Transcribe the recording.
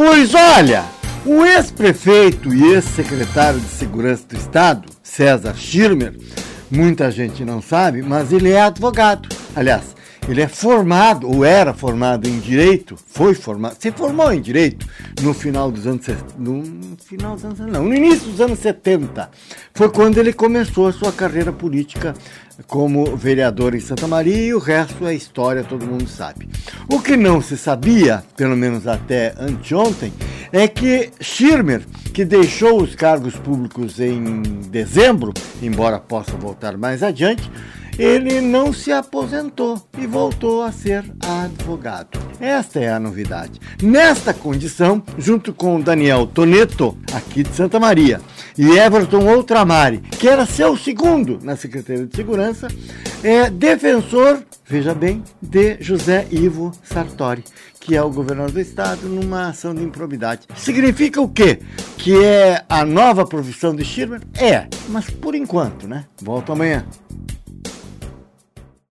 Pois olha, o ex-prefeito e ex-secretário de Segurança do Estado, César Schirmer, muita gente não sabe, mas ele é advogado. Aliás, ele é formado, ou era formado em Direito, se formou em Direito no início dos anos 70. Foi quando ele começou a sua carreira política como vereador em Santa Maria e o resto é história, todo mundo sabe. O que não se sabia, pelo menos até anteontem, é que Schirmer, que deixou os cargos públicos em dezembro, embora possa voltar mais adiante, ele não se aposentou e voltou a ser advogado. Esta é a novidade. Nesta condição, junto com Daniel Toneto, aqui de Santa Maria, e Everton Outramari, que era seu segundo na Secretaria de Segurança, é defensor, veja bem, de José Ivo Sartori, que é o governador do estado, numa ação de improbidade. Significa o quê? Que é a nova profissão de Schirmer? É, mas por enquanto, né? Volto amanhã.